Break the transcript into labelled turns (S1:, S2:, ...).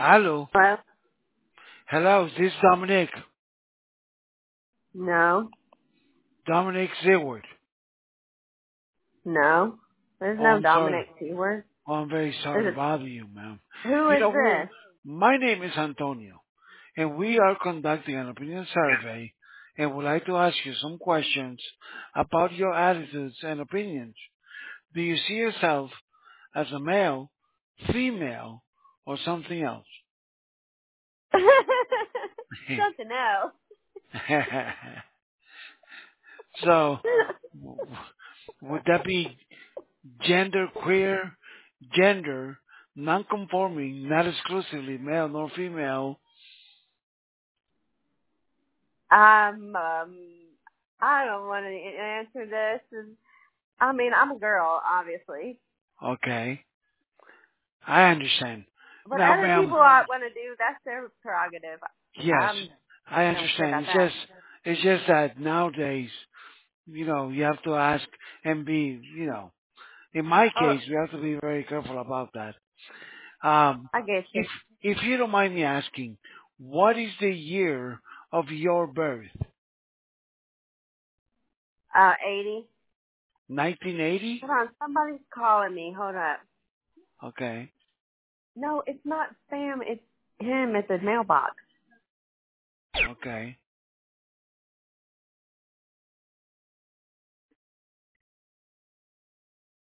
S1: Hello.
S2: Hello?
S1: Hello, is this Dominic?
S2: No.
S1: Dominic Zeward.
S2: No. There's
S1: Oh,
S2: no
S1: I'm sorry.
S2: Dominic Seward.
S1: Oh, I'm very sorry to
S2: There's
S1: bother you, ma'am.
S2: who
S1: You
S2: is
S1: know,
S2: this?
S1: my name is Antonio, and we are conducting an opinion survey, and would like to ask you some questions about your attitudes and opinions. Do you see yourself as a male, female, or something else?
S2: Something else.
S1: So, would that be gender queer, gender non-conforming, not exclusively male nor female?
S2: um, I don't want to answer this. I mean, I'm a girl, obviously.
S1: Okay, I understand.
S2: But
S1: Now,
S2: other
S1: ma'am,
S2: people want to do, that's their prerogative.
S1: yes, I
S2: I don't care
S1: understand.
S2: about that.
S1: It's just that nowadays, you have to ask and be, in my
S2: Oh,
S1: case, we have to be very careful about that. Um,
S2: I get you.
S1: if you don't mind me asking, what is the year of your birth?
S2: 80.
S1: 1980?
S2: Hold on, somebody's calling me. Hold up.
S1: Okay,
S2: No, it's not Sam. It's him at the mailbox.
S1: okay.